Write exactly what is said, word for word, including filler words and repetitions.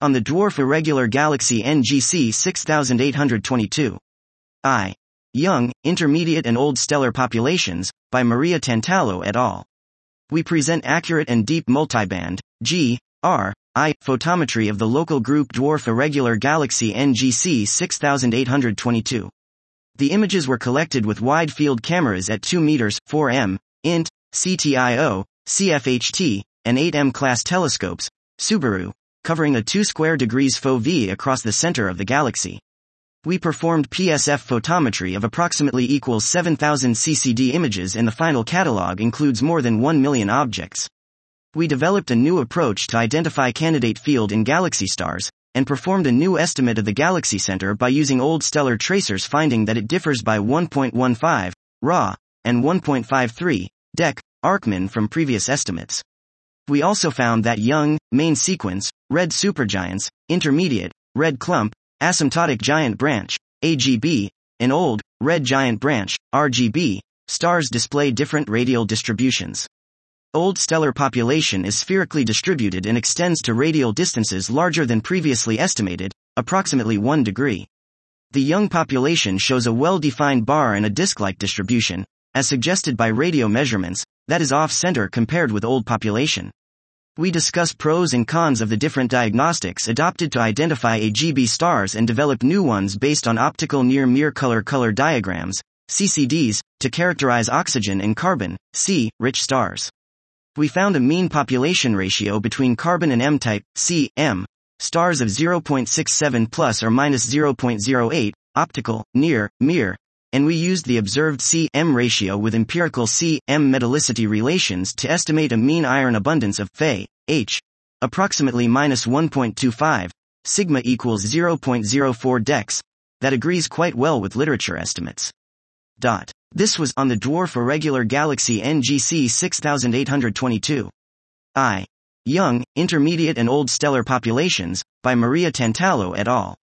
on the dwarf irregular galaxy N G C six thousand eight hundred twenty-two. I. Young, Intermediate and Old Stellar Populations, by Maria Tantallo et al. We present accurate and deep multiband, G, R, I, photometry of the local group dwarf irregular galaxy N G C six thousand eight hundred twenty-two. The images were collected with wide field cameras at two meters, four meters, I N T, C T I O, C F H T, and eight meter class telescopes, Subaru, covering a two square degrees F O V across the center of the galaxy. We performed P S F photometry of approximately equals seven thousand C C D images, and the final catalog includes more than one million objects. We developed a new approach to identify candidate field in galaxy stars, and performed a new estimate of the galaxy center by using old stellar tracers, finding that it differs by one point one five, R A, and one point five three, dec, Arcman from previous estimates. We also found that young, main sequence, red supergiants, intermediate, red clump, asymptotic giant branch, A G B, and old, red giant branch, R G B, stars display different radial distributions. Old stellar population is spherically distributed and extends to radial distances larger than previously estimated, approximately one degree. The young population shows a well-defined bar and a disk-like distribution, as suggested by radio measurements, that is off-center compared with old population. We discuss pros and cons of the different diagnostics adopted to identify A G B stars and develop new ones based on optical near-mirror color color diagrams, C C Ds, to characterize oxygen and carbon, C, rich stars. We found a mean population ratio between carbon and M-type, C, M, stars of zero point six seven plus or minus zero point zero eight, optical, near, mirror, and we used the observed C M ratio with empirical C M metallicity relations to estimate a mean iron abundance of Fe, H, approximately minus one point two five, sigma equals zero point zero four decs, that agrees quite well with literature estimates. Dot. This was on the dwarf irregular galaxy N G C six thousand eight hundred twenty-two. I. Young, Intermediate and Old Stellar Populations, by Maria Tantallo et al.